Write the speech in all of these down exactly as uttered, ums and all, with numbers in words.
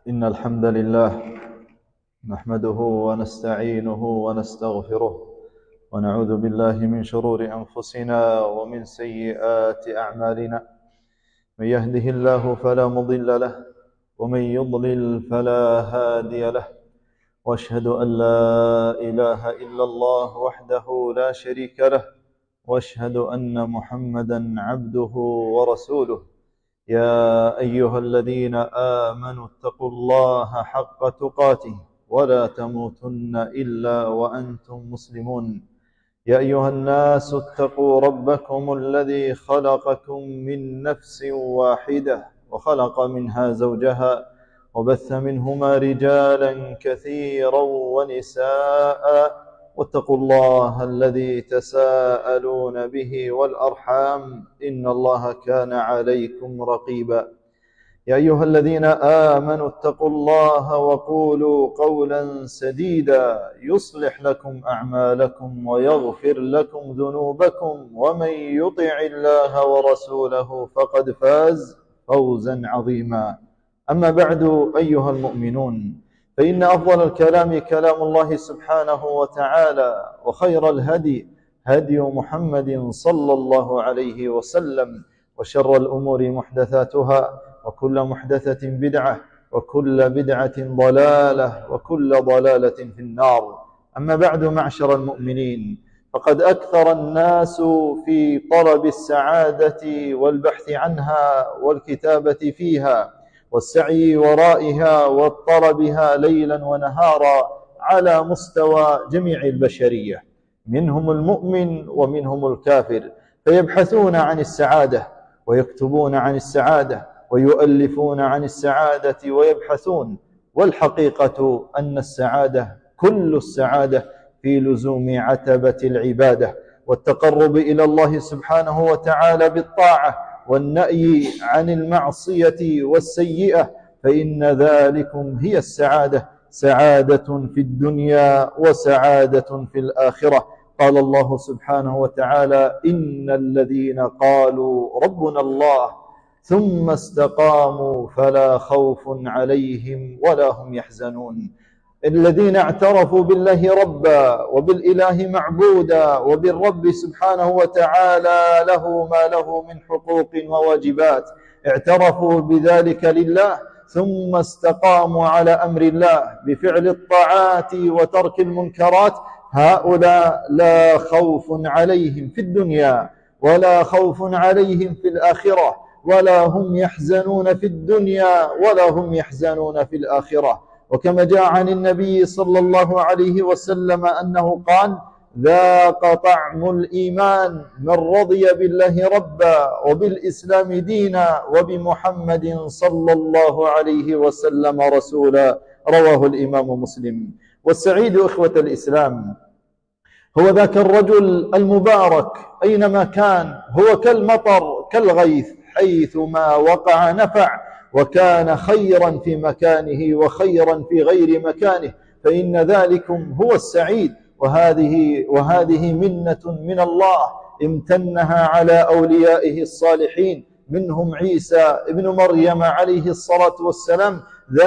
إن الحمد لله نحمده ونستعينه ونستغفره ونعوذ بالله من شرور أنفسنا ومن سيئات أعمالنا. من يهده الله فلا مضل له ومن يضلل فلا هادي له، وأشهد أن لا إله إلا الله وحده لا شريك له، وأشهد أن محمدا عبده ورسوله. يا أيها الذين آمنوا اتقوا الله حق تقاته ولا تموتن إلا وأنتم مسلمون. يا أيها الناس اتقوا ربكم الذي خلقكم من نفس واحدة وخلق منها زوجها وبث منهما رجالا كثيرا ونساء، واتقوا الله الذي تساءلون به والأرحام إن الله كان عليكم رقيبا. يا أيها الذين آمنوا اتقوا الله وقولوا قولا سديدا يصلح لكم أعمالكم ويغفر لكم ذنوبكم، ومن يطع الله ورسوله فقد فاز فوزا عظيما. أما بعد أيها المؤمنون، فإن أفضل الكلام كلام الله سبحانه وتعالى، وخير الهدي هدي محمد صلى الله عليه وسلم، وشر الأمور محدثاتها، وكل محدثة بدعة، وكل بدعة ضلالة، وكل ضلالة في النار. أما بعد معشر المؤمنين، فقد أكثر الناس في طلب السعادة والبحث عنها والكتابة فيها والسعي ورائها وطلبها ليلا ونهارا على مستوى جميع البشرية، منهم المؤمن ومنهم الكافر، فيبحثون عن السعادة ويكتبون عن السعادة ويؤلفون عن السعادة ويبحثون، والحقيقة أن السعادة كل السعادة في لزوم عتبة العبادة والتقرب إلى الله سبحانه وتعالى بالطاعة والنأي عن المعصية والسيئة، فإن ذلكم هي السعادة، سعادة في الدنيا وسعادة في الآخرة. قال الله سبحانه وتعالى: إن الذين قالوا ربنا الله ثم استقاموا فلا خوف عليهم ولا هم يحزنون. الذين اعترفوا بالله ربا وبالإله معبودا وبالرب سبحانه وتعالى له ما له من حقوق وواجبات، اعترفوا بذلك لله ثم استقاموا على أمر الله بفعل الطاعات وترك المنكرات، هؤلاء لا خوف عليهم في الدنيا ولا خوف عليهم في الآخرة، ولا هم يحزنون في الدنيا ولا هم يحزنون في الآخرة. وكما جاء عن النبي صلى الله عليه وسلم أنه قال: ذاق طعم الإيمان من رضي بالله ربا وبالإسلام دينا وبمحمد صلى الله عليه وسلم رسولا. رواه الإمام مسلم. والسعيد إخوة الإسلام هو ذاك الرجل المبارك أينما كان، هو كالمطر كالغيث حيثما وقع نفع، وكان خيرا في مكانه وخيرا في غير مكانه، فإن ذلكم هو السعيد. وهذه, وهذه منة من الله امتنها على أوليائه الصالحين، منهم عيسى ابن مريم عليه الصلاة والسلام،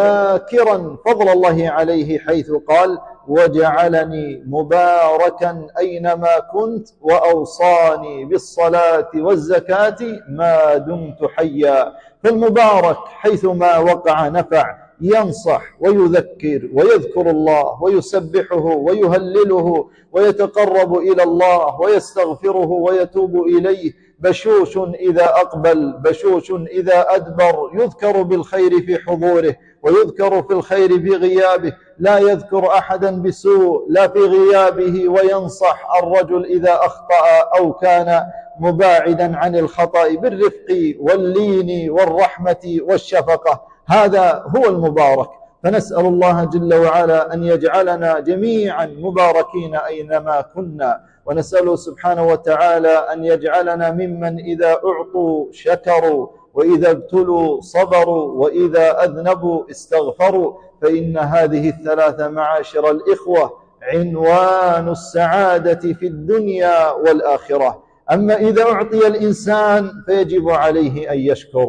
ذاكرا فضل الله عليه حيث قال: وجعلني مباركا أينما كنت وأوصاني بالصلاة والزكاة ما دمت حيا. فالمبارك حيثما وقع نفع، ينصح ويذكر ويذكر الله ويسبحه ويهلله ويتقرب إلى الله ويستغفره ويتوب إليه، بشوش إذا أقبل بشوش إذا أدبر، يذكر بالخير في حضوره ويذكر في الخير في غيابه، لا يذكر أحدا بسوء لا في غيابه، وينصح الرجل إذا أخطأ أو كان مباعدا عن الخطأ بالرفق واللين والرحمة والشفقة. هذا هو المبارك. فنسأل الله جل وعلا أن يجعلنا جميعا مباركين أينما كنا، ونسأله سبحانه وتعالى أن يجعلنا ممن إذا أعطوا شكروا، وإذا ابتلوا صبروا، وإذا أذنبوا استغفروا، فإن هذه الثلاثة معاشر الإخوة عنوان السعادة في الدنيا والآخرة. أما إذا أعطي الإنسان فيجب عليه أن يشكر،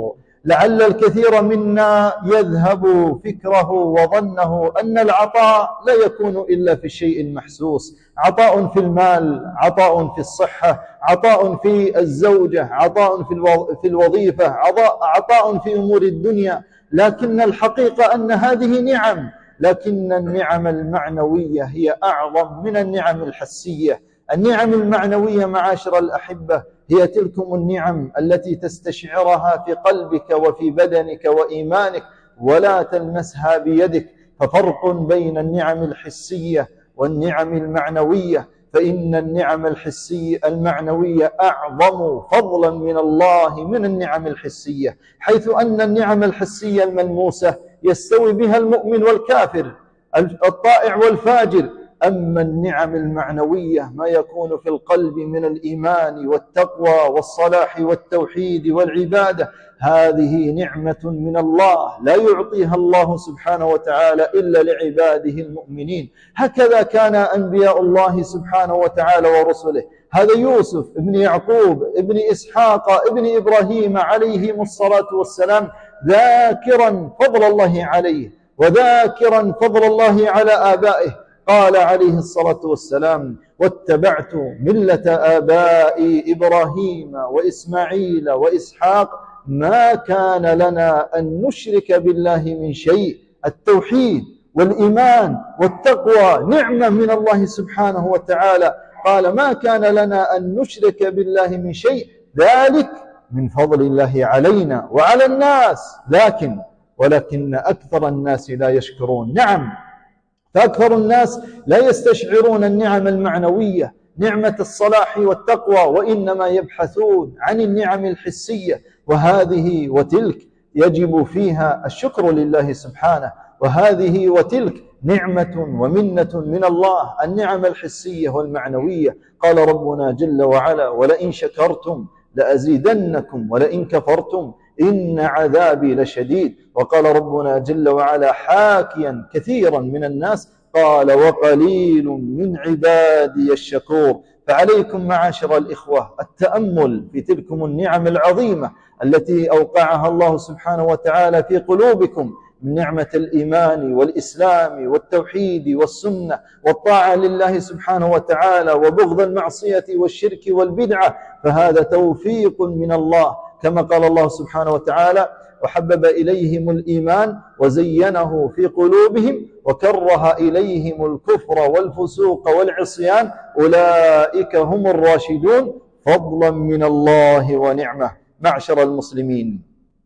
لعل الكثير منا يذهب فكره وظنه أن العطاء لا يكون إلا في الشيء المحسوس، عطاء في المال، عطاء في الصحة، عطاء في الزوجة، عطاء في الوظيفة، عطاء في أمور الدنيا. لكن الحقيقة أن هذه نعم، لكن النعم المعنوية هي أعظم من النعم الحسية. النعم المعنوية معاشر الأحبة هي تلكم النعم التي تستشعرها في قلبك وفي بدنك وإيمانك ولا تلمسها بيدك. ففرق بين النعم الحسية والنعم المعنوية، فإن النعم الحسية المعنوية أعظم فضلا من الله من النعم الحسية، حيث أن النعم الحسية الملموسة يستوي بها المؤمن والكافر، الطائع والفاجر. أما النعم المعنوية ما يكون في القلب من الإيمان والتقوى والصلاح والتوحيد والعبادة، هذه نعمة من الله لا يعطيها الله سبحانه وتعالى إلا لعباده المؤمنين. هكذا كان أنبياء الله سبحانه وتعالى ورسله. هذا يوسف ابن يعقوب ابن إسحاق ابن إبراهيم عليهم الصلاة والسلام ذاكرا فضل الله عليه وذاكرا فضل الله على آبائه. قال عليه الصلاة والسلام: واتبعت ملة آبائي إبراهيم وإسماعيل وإسحاق ما كان لنا أن نشرك بالله من شيء. التوحيد والإيمان والتقوى نعمة من الله سبحانه وتعالى. قال: ما كان لنا أن نشرك بالله من شيء، ذلك من فضل الله علينا وعلى الناس، لكن ولكن أكثر الناس لا يشكرون. نعم، فأكثر الناس لا يستشعرون النعم المعنوية، نعمة الصلاح والتقوى، وإنما يبحثون عن النعم الحسية، وهذه وتلك يجب فيها الشكر لله سبحانه، وهذه وتلك نعمة ومنة من الله، النعم الحسية والمعنوية. قال ربنا جل وعلا: ولئن شكرتم لأزيدنكم ولئن كفرتم إن عذابي لشديد. وقال ربنا جل وعلا حاكيا كثيرا من الناس: قال: وقليل من عبادي الشكور. فعليكم معاشر الإخوة التأمل في تلكم النعم العظيمة التي أوقعها الله سبحانه وتعالى في قلوبكم من نعمة الإيمان والإسلام والتوحيد والسنة والطاعة لله سبحانه وتعالى وبغض المعصية والشرك والبدعة، فهذا توفيق من الله، كما قال الله سبحانه وتعالى: وحبب إليهم الإيمان وزينه في قلوبهم وكره إليهم الكفر والفسوق والعصيان أولئك هم الراشدون فضلا من الله ونعمة. معشر المسلمين،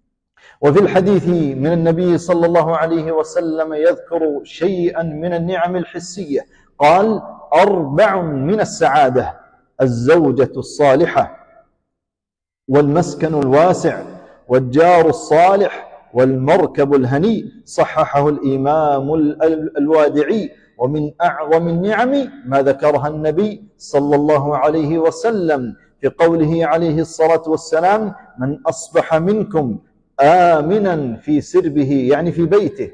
وفي الحديث من النبي صلى الله عليه وسلم يذكر شيئا من النعم الحسية. قال: أربع من السعادة: الزوجة الصالحة، والمسكن الواسع، والجار الصالح، والمركب الهني. صححه الإمام الوادعي. ومن أعظم النعم ما ذكرها النبي صلى الله عليه وسلم في قوله عليه الصلاة والسلام: من أصبح منكم آمنا في سربه، يعني في بيته،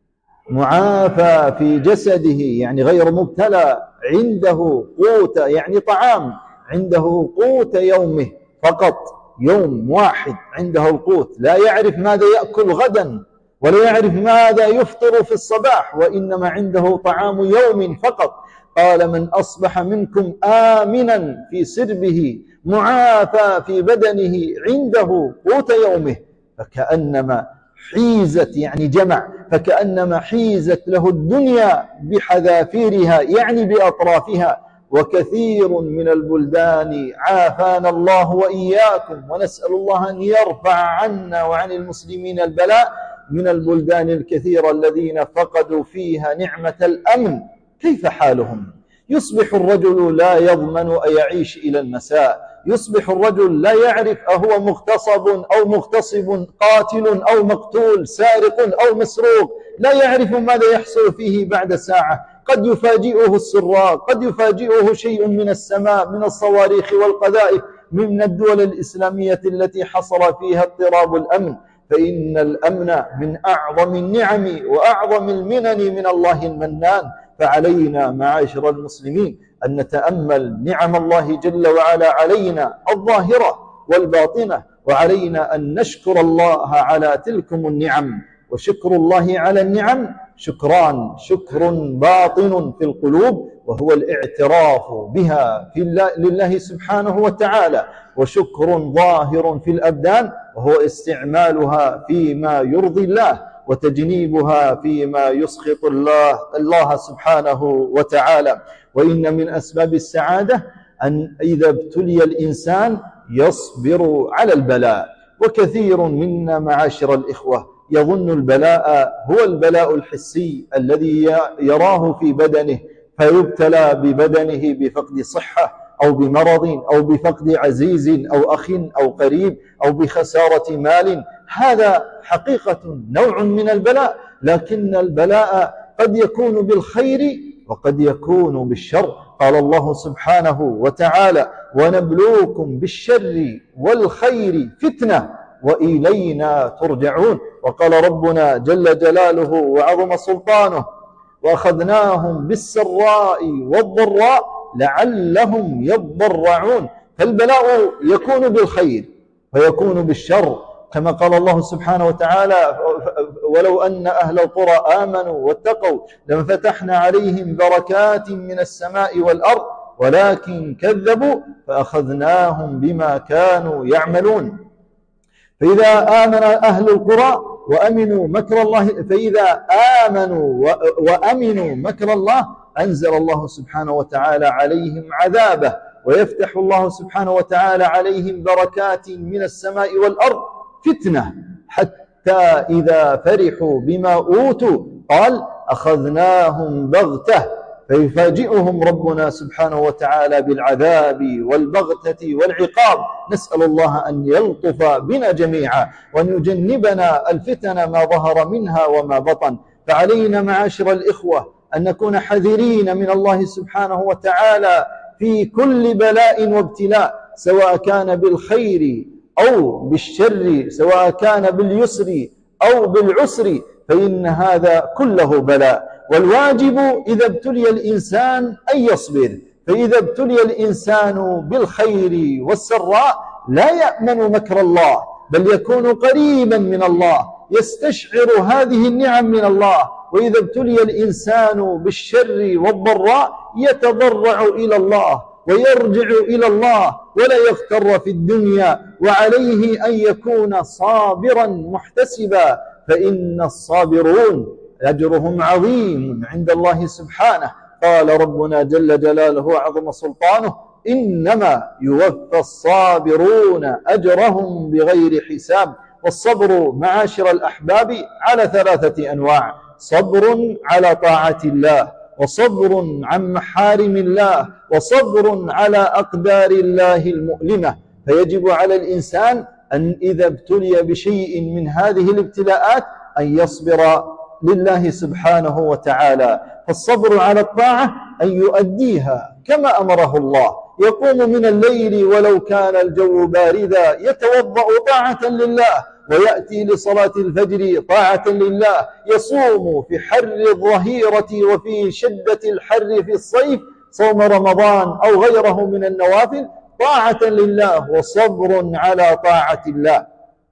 معافى في جسده، يعني غير مبتلى، عنده قوت، يعني طعام، عنده قوت يومه فقط، يوم واحد عنده القوت، لا يعرف ماذا يأكل غدا ولا يعرف ماذا يفطر في الصباح، وإنما عنده طعام يوم فقط. قال: من أصبح منكم آمنا في سربه معافى في بدنه عنده قوت يومه، فكأنما حيزت، يعني جمع، فكأنما حيزت له الدنيا بحذافيرها، يعني بأطرافها. وكثير من البلدان عافانا الله وإياكم، ونسأل الله أن يرفع عنا وعن المسلمين البلاء، من البلدان الكثيرة الذين فقدوا فيها نعمة الأمن. كيف حالهم؟ يصبح الرجل لا يضمن أن يعيش إلى المساء، يصبح الرجل لا يعرف أهو مغتصب أو مغتصب، قاتل أو مقتول، سارق أو مسروق، لا يعرف ماذا يحصل فيه بعد ساعة. قد يفاجئه السراق، قد يفاجئه شيء من السماء من الصواريخ والقذائف من الدول الإسلامية التي حصل فيها اضطراب الأمن. فإن الأمن من أعظم النعم وأعظم المنن من الله المنان. فعلينا معاشر المسلمين أن نتأمل نعم الله جل وعلا علينا الظاهرة والباطنة، وعلينا أن نشكر الله على تلكم النعم. وشكر الله على النعم شكران: شكر باطن في القلوب وهو الاعتراف بها في الله لله سبحانه وتعالى، وشكر ظاهر في الأبدان وهو استعمالها فيما يرضي الله وتجنيبها فيما يسخط الله الله سبحانه وتعالى. وإن من أسباب السعادة أن إذا ابتلي الإنسان يصبر على البلاء. وكثير منا معاشر الإخوة يظن البلاء هو البلاء الحسي الذي يراه في بدنه، فيبتلى ببدنه بفقد صحة أو بمرض أو بفقد عزيز أو أخ أو قريب أو بخسارة مال. هذا حقيقة نوع من البلاء، لكن البلاء قد يكون بالخير وقد يكون بالشر. قال الله سبحانه وتعالى: ونبلوكم بالشر والخير فتنة وإلينا ترجعون. وقال ربنا جل جلاله وعظم سلطانه: وأخذناهم بالسراء والضراء لعلهم يضرعون. فالبلاء يكون بالخير ويكون بالشر، كما قال الله سبحانه وتعالى: ولو أن أهل القرى آمنوا واتقوا لفتحنا عليهم بركات من السماء والأرض ولكن كذبوا فأخذناهم بما كانوا يعملون. فإذا آمن أهل القرى وأمنوا مكر الله فإذا آمنوا وأمنوا مكر الله أنزل الله سبحانه وتعالى عليهم عذابه، ويفتح الله سبحانه وتعالى عليهم بركات من السماء والأرض فتنة، حتى إذا فرحوا بما أوتوا قال أخذناهم بغتة فيفاجئهم ربنا سبحانه وتعالى بالعذاب والبغتة والعقاب. نسأل الله أن يلطف بنا جميعا وأن يجنبنا الفتن ما ظهر منها وما بطن. فعلينا معاشر الإخوة أن نكون حذرين من الله سبحانه وتعالى في كل بلاء وابتلاء، سواء كان بالخير أو بالشر، سواء كان باليسر أو بالعسر، فإن هذا كله بلاء. والواجب إذا ابتلي الإنسان أن يصبر، فإذا ابتلي الإنسان بالخير والسراء لا يأمن مكر الله، بل يكون قريبا من الله، يستشعر هذه النعم من الله. وإذا ابتلي الإنسان بالشر والضراء يتضرع إلى الله ويرجع إلى الله ولا يغتر في الدنيا، وعليه أن يكون صابرا محتسبا، فإن الصابرون أجرهم عظيم عند الله سبحانه. قال ربنا جل جلاله وعظم سلطانه: إنما يوفى الصابرون أجرهم بغير حساب. والصبر معاشر الأحباب على ثلاثة أنواع: صبر على طاعة الله، وصبر عن محارم الله، وصبر على أقدار الله المؤلمة. فيجب على الإنسان أن إذا ابتلي بشيء من هذه الابتلاءات أن يصبر لله سبحانه وتعالى. فالصبر على الطاعة أن يؤديها كما أمره الله، يقوم من الليل ولو كان الجو باردا يتوضأ طاعة لله، ويأتي لصلاة الفجر طاعة لله، يصوم في حر الظهيرة وفي شدة الحر في الصيف صوم رمضان أو غيره من النوافل طاعة لله وصبر على طاعة الله.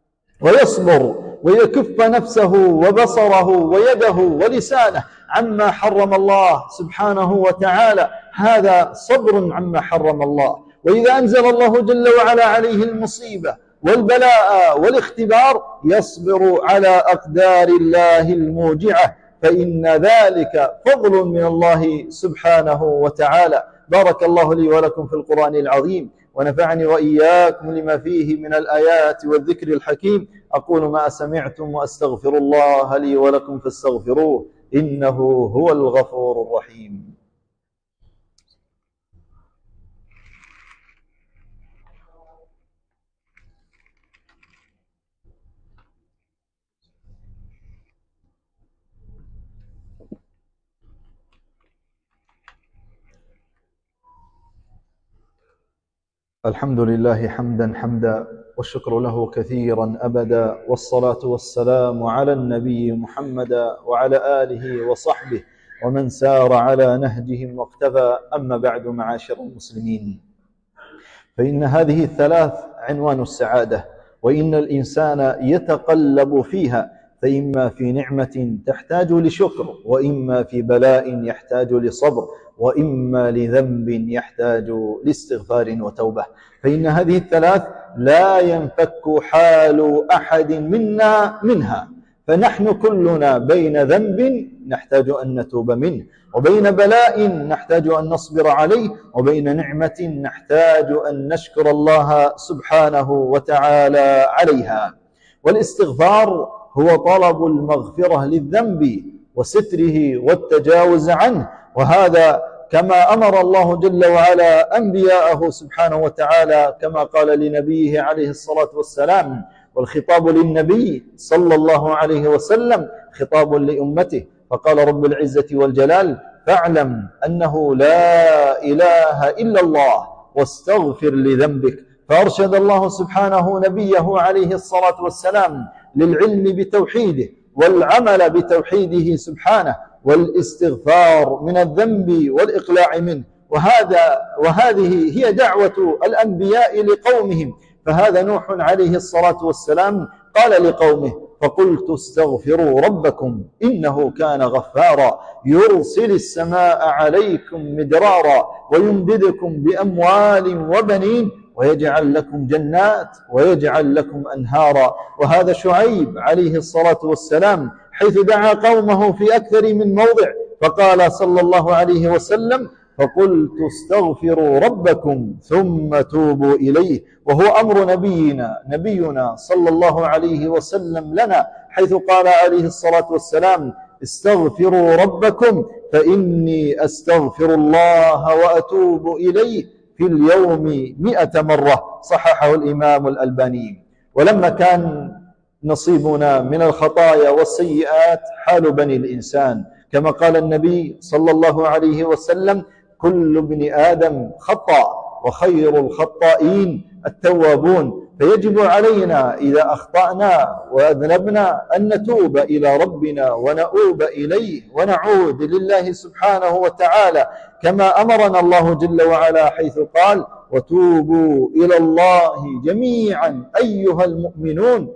ويصبر ويكف نفسه وبصره ويده ولسانه عما حرم الله سبحانه وتعالى، هذا صبر عما حرم الله. وإذا أنزل الله جل وعلا عليه المصيبة والبلاء والاختبار يصبر على أقدار الله الموجعة، فإن ذلك فضل من الله سبحانه وتعالى. بارك الله لي ولكم في القرآن العظيم، ونفعني وإياكم لما فيه من الآيات والذكر الحكيم. أقول ما سمعتم وأستغفر الله لي ولكم فاستغفروه إنه هو الغفور الرحيم. الحمد لله حمدا حمدا والشكر له كثيرا أبدا، والصلاة والسلام على النبي محمد وعلى آله وصحبه ومن سار على نهجهم واقتفى. أما بعد معاشر المسلمين، فإن هذه الثلاث عنوان السعادة، وإن الإنسان يتقلب فيها، فإما في نعمة تحتاج لشكر، وإما في بلاء يحتاج لصبر، وإما لذنب يحتاج لاستغفار وتوبة. فإن هذه الثلاث لا ينفك حال أحد منا منها، فنحن كلنا بين ذنب نحتاج أن نتوب منه، وبين بلاء نحتاج أن نصبر عليه، وبين نعمة نحتاج أن نشكر الله سبحانه وتعالى عليها. والاستغفار هو طلب المغفرة للذنب وستره والتجاوز عنه، وهذا كما أمر الله جل وعلا أنبياءه سبحانه وتعالى، كما قال لنبيه عليه الصلاة والسلام، والخطاب للنبي صلى الله عليه وسلم خطاب لأمته، فقال رب العزة والجلال: فاعلم أنه لا إله إلا الله واستغفر لذنبك. فأرشد الله سبحانه نبيه عليه الصلاة والسلام للعلم بتوحيده والعمل بتوحيده سبحانه والاستغفار من الذنب والإقلاع منه، وهذا وهذه هي دعوة الأنبياء لقومهم. فهذا نوح عليه الصلاة والسلام قال لقومه: فقلت استغفروا ربكم إنه كان غفارا يرسل السماء عليكم مدرارا ويمددكم بأموال وبنين ويجعل لكم جنات ويجعل لكم أنهارا. وهذا شعيب عليه الصلاة والسلام حيث دعا قومه في أكثر من موضع، فقال صلى الله عليه وسلم: فقلت استغفروا ربكم ثم توبوا إليه. وهو أمر نبينا نبينا صلى الله عليه وسلم لنا، حيث قال عليه الصلاة والسلام: استغفروا ربكم فإني أستغفر الله وأتوب إليه في اليوم مئة مرة، صححه الإمام الألباني. ولما كان نصيبنا من الخطايا والسيئات حال بني الإنسان، كما قال النبي صلى الله عليه وسلم: كل ابن آدم خطأ وخير الخطائين التوابون. فيجب علينا إذا أخطأنا وأذنبنا أن نتوب إلى ربنا ونؤوب إليه ونعود لله سبحانه وتعالى، كما أمرنا الله جل وعلا حيث قال: وتوبوا إلى الله جميعا أيها المؤمنون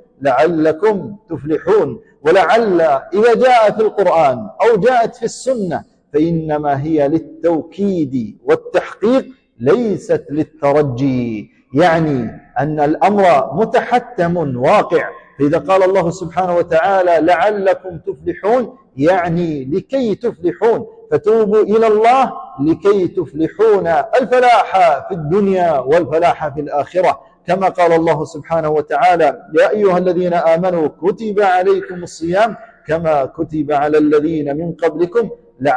لعلكم تفلحون. ولعل إذا جاء في القرآن أو جاءت في السنة فإنما هي للتوكيد والتحقيق ليست للترجي، يعني أن الأمر متحتم واقع. فإذا قال الله سبحانه وتعالى لعلكم تفلحون يعني لكي تفلحون، فتوبوا إلى الله لكي تفلحون الفلاح في الدنيا والفلاح في الآخرة، كما قال الله سبحانه وتعالى: يا أيها الذين آمنوا كتب عليكم الصيام كما كتب على الذين من قبلكم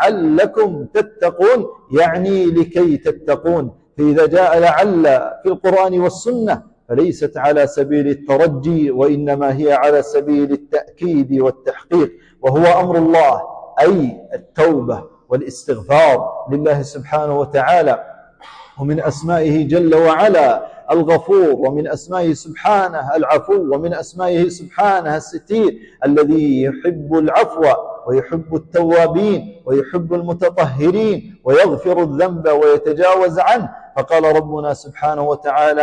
لعلكم تتقون، يعني لكي تتقون. فإذا جاء لعل في القرآن والسنة فليست على سبيل الترجي، وإنما هي على سبيل التأكيد والتحقيق، وهو أمر الله، أي التوبة والاستغفار لله سبحانه وتعالى. ومن أسمائه جل وعلا الغفور، ومن أسمائه سبحانه العفو، ومن أسمائه سبحانه الستير الذي يحب العفو ويحب التوابين ويحب المتطهرين ويغفر الذنب ويتجاوز عنه. فقال ربنا سبحانه وتعالى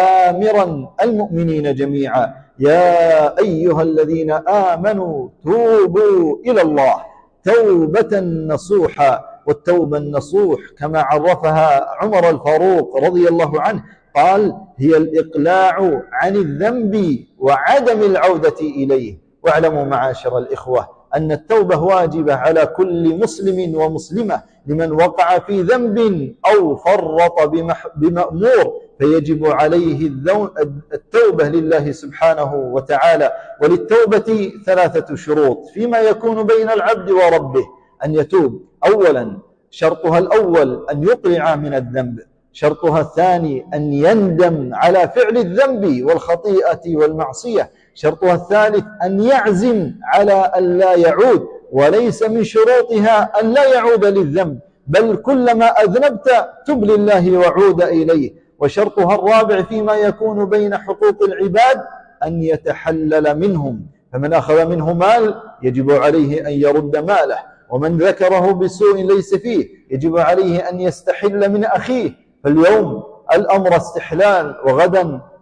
آمرا المؤمنين جميعا: يا أيها الذين آمنوا توبوا إلى الله توبة نصوحا. والتوبة النصوح كما عرفها عمر الفاروق رضي الله عنه قال: هي الإقلاع عن الذنب وعدم العودة إليه. واعلموا معاشر الإخوة أن التوبة واجبة على كل مسلم ومسلمة لمن وقع في ذنب أو فرط بمأمور، فيجب عليه التوبة لله سبحانه وتعالى. وللتوبة ثلاثة شروط فيما يكون بين العبد وربه أن يتوب. أولا شرطها الأول أن يقلع من الذنب، شرطها الثاني أن يندم على فعل الذنب والخطيئة والمعصية، شرطها الثالث أن يعزم على أن لا يعود، وليس من شروطها أن لا يعود للذنب، بل كلما أذنبت تب لله وعود إليه. وشرطها الرابع فيما يكون بين حقوق العباد أن يتحلل منهم، فمن أخذ منه مال يجب عليه أن يرد ماله، ومن ذكره بسوء ليس فيه يجب عليه أن يستحل من أخيه. فاليوم الأمر استحلال، وغدا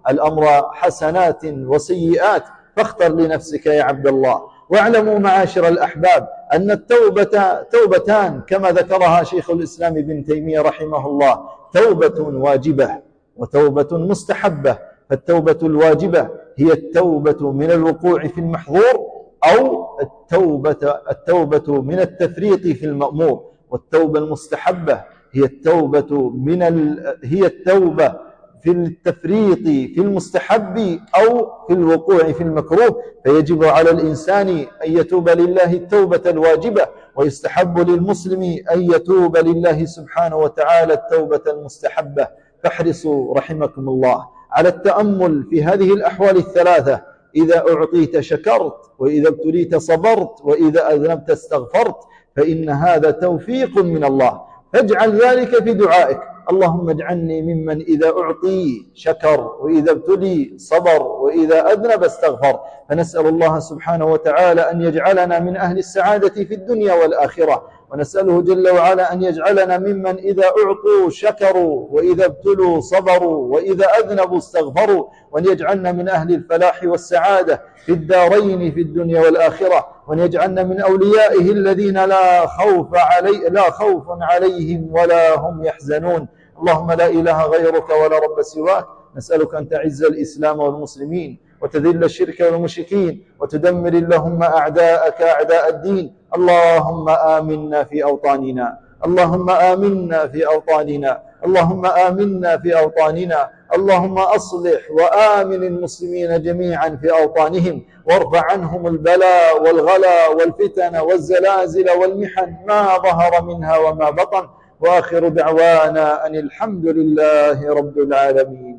الأمر حسنات وسيئات، فاختر لنفسك يا عبد الله. واعلموا معاشر الأحباب أن التوبة توبتان كما ذكرها شيخ الإسلام ابن تيمية رحمه الله: توبة واجبة وتوبة مستحبة. فالتوبة الواجبة هي التوبة من الوقوع في المحظور، أو التوبة التوبة من التفريط في المأمور. والتوبة المستحبة هي التوبة من ال... هي التوبة في التفريط في المستحب أو في الوقوع في المكروه. فيجب على الإنسان أن يتوب لله التوبة الواجبة، ويستحب للمسلم أن يتوب لله سبحانه وتعالى التوبة المستحبة. فاحرصوا رحمكم الله على التأمل في هذه الأحوال الثلاثة: إذا أعطيت شكرت، وإذا ابتليت صبرت، وإذا أذنبت استغفرت. فإن هذا توفيق من الله، فاجعل ذلك في دعائك: اللهم اجعلني ممن إذا أعطي شكر، وإذا ابتلي صبر، وإذا أذنب استغفر. فنسأل الله سبحانه وتعالى أن يجعلنا من أهل السعادة في الدنيا والآخرة، ونسأله جل وعلا أن يجعلنا ممن إذا أعطوا شكروا، وإذا ابتلوا صبروا، وإذا أذنبوا استغفروا، وأن يجعلنا من أهل الفلاح والسعادة في الدارين في الدنيا والآخرة، وأن يجعلنا من أوليائه الذين لا خوف علي لا خوف عليهم ولا هم يحزنون. اللهم لا إله غيرك ولا رب سواك، نسألك أن تعز الإسلام والمسلمين، وتذل الشرك والمشركين، وتدمر اللهم أعداءك أعداء الدين. اللهم آمنا في أوطاننا، اللهم آمنا في أوطاننا، اللهم آمنا في أوطاننا. اللهم أصلح وآمن المسلمين جميعا في أوطانهم، وارفع عنهم البلاء والغلا والفتن والزلازل والمحن ما ظهر منها وما بطن. وآخر دعوانا أن الحمد لله رب العالمين.